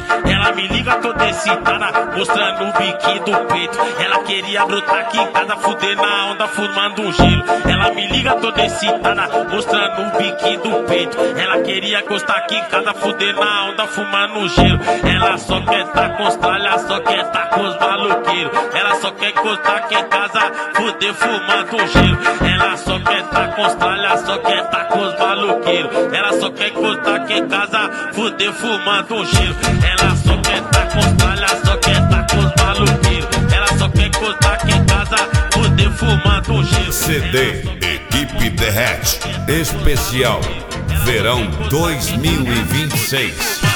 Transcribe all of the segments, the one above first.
Ela me liga toda excitada, mostrando o biquinho do peito. Ela queria brotar aqui em casa, fuder na onda, fumando um gelo. Ela me liga toda excitada, mostrando o biquinho do peito. Ela queria gostar aqui em casa, fuder na onda, fumando um gelo. Ela só quer tá com os tralhas, só quer tá com os maloqueiros. Ela só quer gostar aqui em casa, fuder fumando um gelo. Ela só quer tá com os tralhas, só quer tá com os maloqueiros. Ela só quer gostar aqui em casa, fuder fumando um gelo. Ela só quer tá com os tralhas, só quer tá com os maloqueiros. Ela só quer gostar aqui em casa, fuder fumando um gelo. CD Equipe Derrete Especial Verão 2026.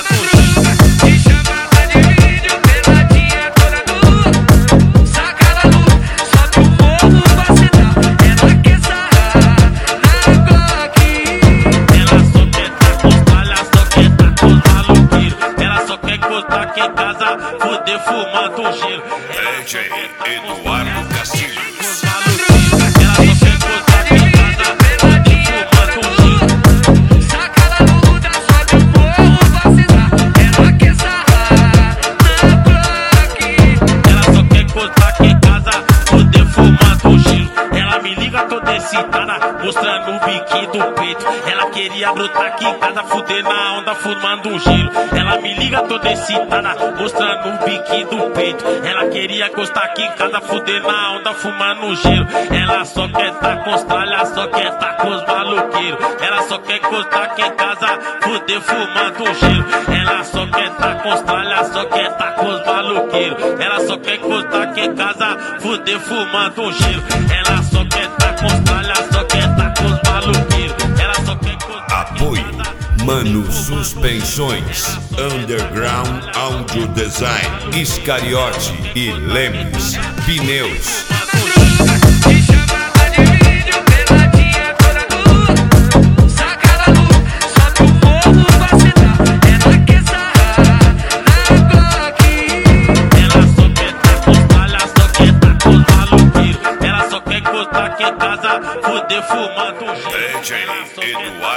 Aqui em casa, fuder fumando um gelo. DJ Eduardo Castilhos. Ela só quer gostar aqui em casa, fuder fumando um gelo. Saca na luta, sobe o morro, vacilar. Ela quer sarrar na bloque. Ela só quer gostar aqui em casa, fuder fumando um gelo. Ela me liga toda excitada, mostrando o biquinho do peito. Ela queria brotar aqui em casa, fuder na onda, fumando um gelo. Ela me liga toda excitada, mostrando o biquinho do peito. Ela queria gostar aqui em casa, fuder na onda, fumando um gelo. Ela só quer tá com os tralhas, só quer tá com os maloqueiros. Ela só quer gostar aqui em casa, fuder fumando um gelo. Ela só quer tá com os tralhas, só quer tá com os maloqueiros. Ela só quer gostar aqui em casa, fuder fumando um gelo. Ela só quer tá com os tralhas, só quer tá com os maloqueiros. Ela só quer gostar aqui em casa. Mano Suspensões, Underground Audio Design, Iscariote e Lemes Pneus. Te chamava de vídeo, peladinha toda nua. Saca na luz, sobe o morro, vacilar. Ela quer sarrar na bloque. Ela só quer tá com os tralhas, só quer tá com os maloqueiros. Ela só quer gostar aqui em casa, fuder fumando um gelo. DJ Eduardo